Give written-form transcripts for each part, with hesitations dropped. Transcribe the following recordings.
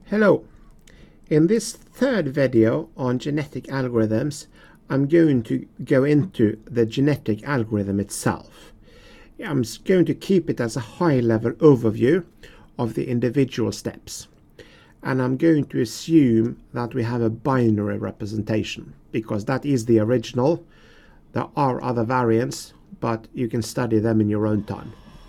Hello. In this third video on genetic algorithms, I'm going to go into the genetic algorithm itself. I'm going to keep it as a high-level overview of the individual steps. And I'm going to assume that we have a binary representation, because that is the original. There are other variants, but you can study them in your own time.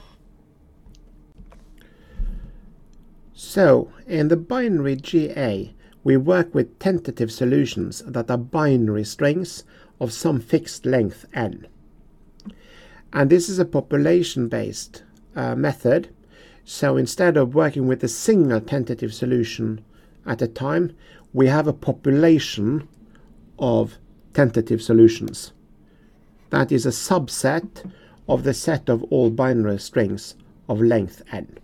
So, in the binary GA, we work with tentative solutions that are binary strings of some fixed length n. And this is a population-based method. So instead of working with a single tentative solution at a time, we have a population of tentative solutions. That is a subset of the set of all binary strings of length n.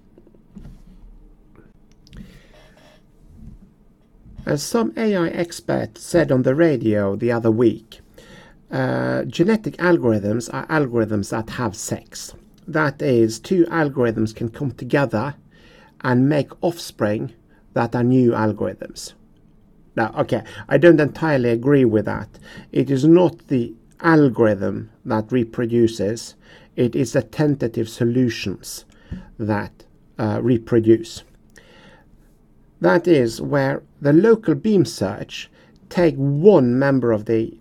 As some AI expert said on the radio the other week, genetic algorithms are algorithms that have sex. That is, two algorithms can come together and make offspring that are new algorithms. Now, okay, I don't entirely agree with that. It is not the algorithm that reproduces, it is the tentative solutions that reproduce. That is where the local beam search take one member of the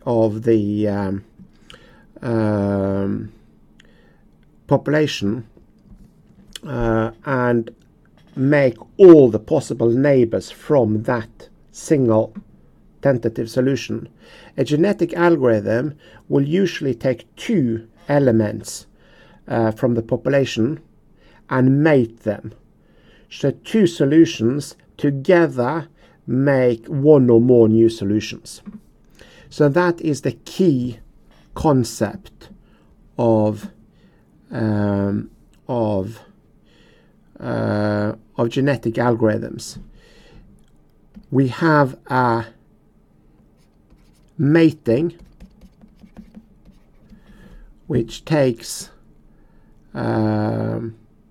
population and make all the possible neighbors from that single tentative solution. A genetic algorithm will usually take two elements from the population and mate them. So two solutions together make one or more new solutions. So that is the key concept of genetic algorithms. We have a mating which takes a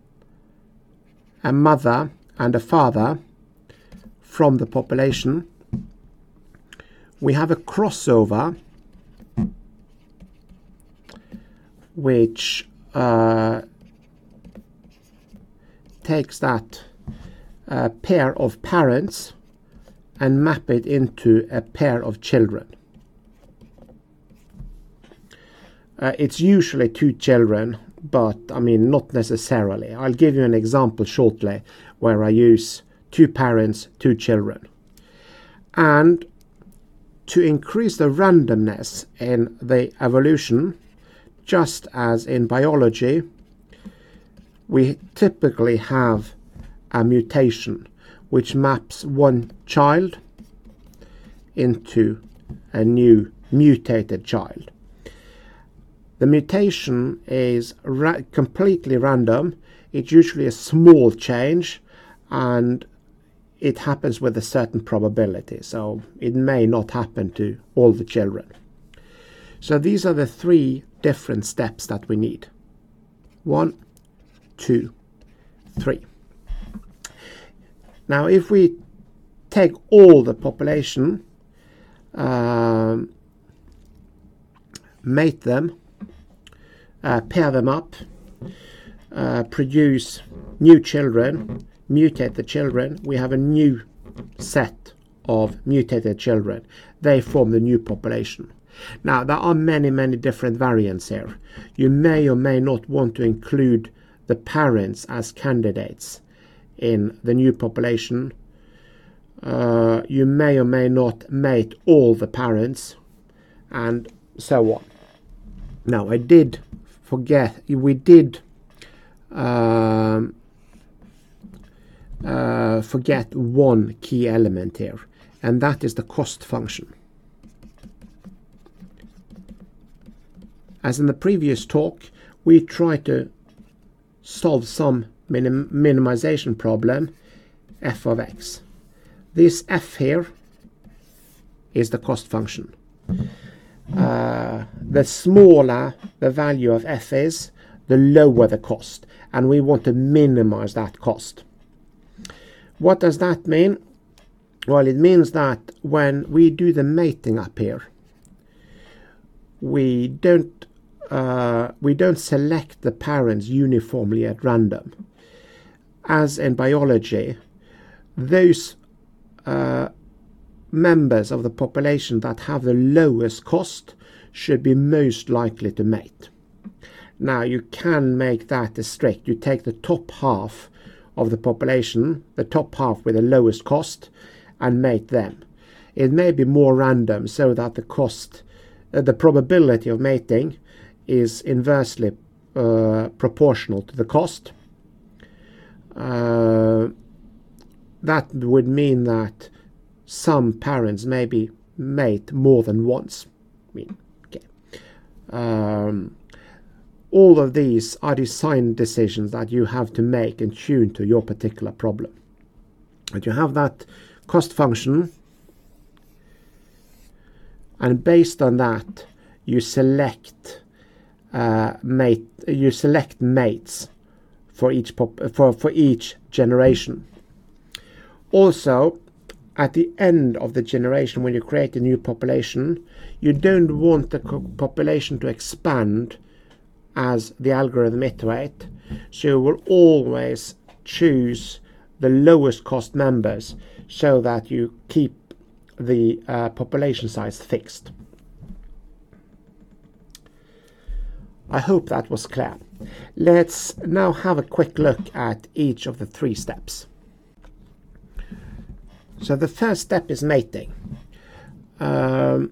mother and a father from the population. We have a crossover which takes that pair of parents and map it into a pair of children. It's usually two children, but I mean not necessarily. I'll give you an example shortly where I use two parents, two children. And to increase the randomness in the evolution, just as in biology, we typically have a mutation which maps one child into a new mutated child. The mutation is completely random. It's usually a small change, and it happens with a certain probability, so it may not happen to all the children. So these are the three different steps that we need. 1, 2, 3. Now if we take all the population, mate them, pair them up, produce new children, mutate the children, we have a new set of mutated children. They form the new population. Now, there are many different variants here. You may or may not want to include the parents as candidates in the new population. You may or may not mate all the parents, and so on. Now, I did forget, we did forget one key element here, and that is the cost function. As in the previous talk, we tried to solve some minimization problem, f of x. This f here is the cost function. The smaller the value of f is, the lower the cost, and we want to minimize that cost. What does that mean? Well, it means that when we do the mating up here, we don't select the parents uniformly at random. As in biology, those members of the population that have the lowest cost should be most likely to mate. Now, you can make that a strict. You take the top half of the population, the top half with the lowest cost, and mate them. It may be more random so that the probability of mating is inversely proportional to the cost. That would mean that some parents maybe mate more than once. All of these are design decisions that you have to make and tune to your particular problem. But you have that cost function, and based on that, you select mates for each generation. Also, at the end of the generation, when you create a new population, you don't want the population to expand as the algorithm iterates, so you will always choose the lowest cost members so that you keep the population size fixed. I hope that was clear. Let's now have a quick look at each of the 3 steps. So the first step is mating. The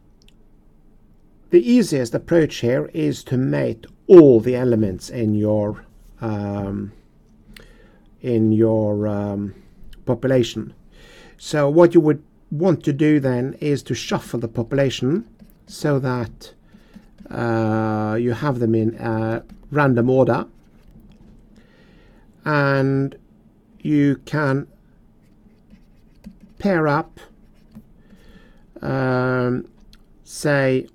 easiest approach here is to mate all the elements in your population. So what you would want to do then is to shuffle the population so that you have them in random order, and you can pair up, say,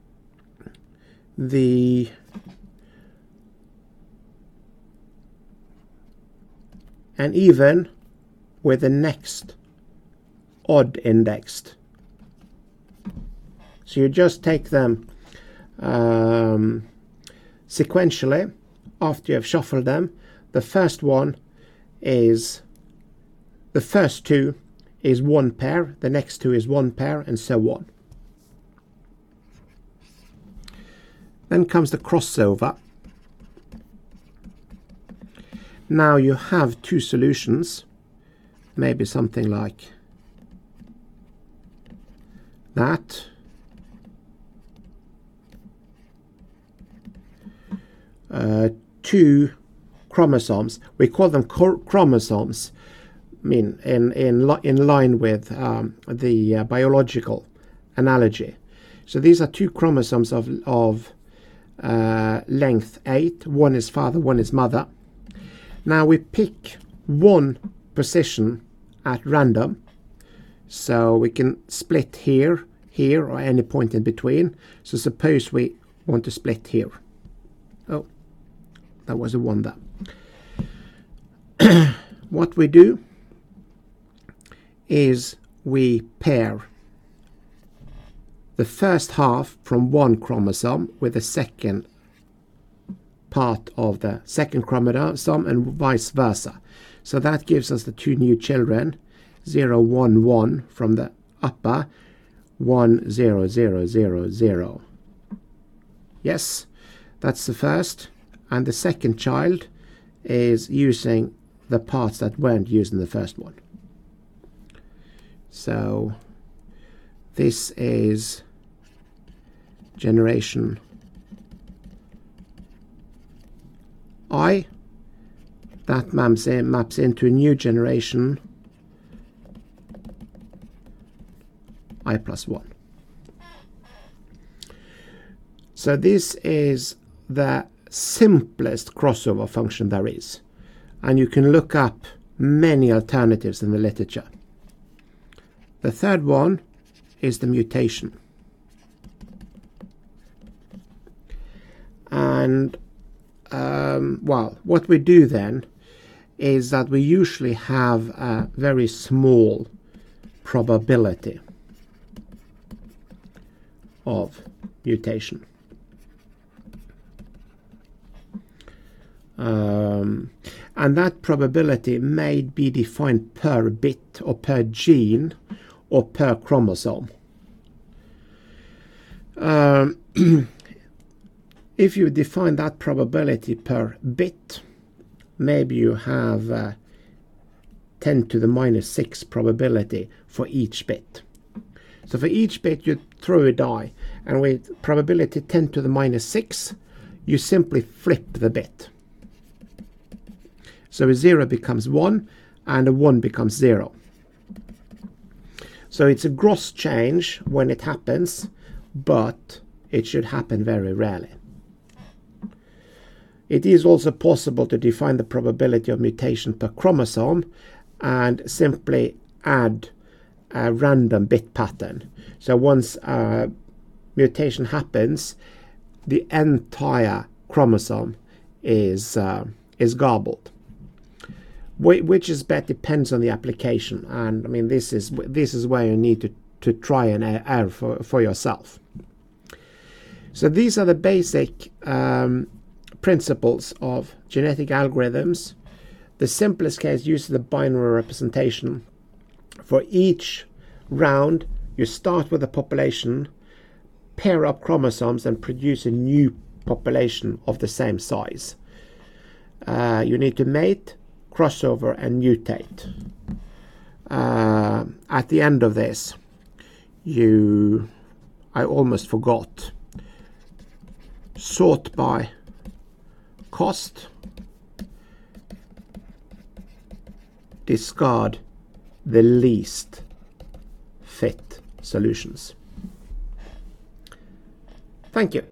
and even with the next odd indexed. So you just take them sequentially after you have shuffled them. The first 2 is 1 pair, the next 2 is 1 pair, and so on. Then comes the crossover. Now you have 2 solutions, maybe something like that. Two chromosomes. We call them chromosomes. I mean, in line with the biological analogy. So these are 2 chromosomes of length 8. One is father, one is mother. Now we pick one position at random. So we can split here, or any point in between. So suppose we want to split here. Oh, that was a 1 there. What we do is we pair the first half from one chromosome with the second part of the second chromosome, and vice versa. So that gives us the 2 new children, 0, 1, 1 from the upper, 1, 0, 0, 0, 0. Yes, that's the first. And the second child is using the parts that weren't used in the first one. So this is generation I. That maps into a new generation I plus 1. So this is the simplest crossover function there is, and you can look up many alternatives in the literature. The third one is the mutation. And well, what we do then is that we usually have a very small probability of mutation. And that probability may be defined per bit or per gene or per chromosome. If you define that probability per bit, maybe you have 10 to the minus 6 probability for each bit. So for each bit you throw a die, and with probability 10 to the minus 6, you simply flip the bit. So a 0 becomes 1 and a 1 becomes 0. So it's a gross change when it happens, but it should happen very rarely. It is also possible to define the probability of mutation per chromosome and simply add a random bit pattern. So once a mutation happens, the entire chromosome is garbled. Which is better depends on the application, and I mean this is where you need to try and err for yourself. So these are the basic principles of genetic algorithms. The simplest case uses the binary representation. For each round, you start with a population, pair up chromosomes, and produce a new population of the same size. You need to mate, crossover, and mutate. At the end of this, I almost forgot, sort by cost, discard the least fit solutions. Thank you.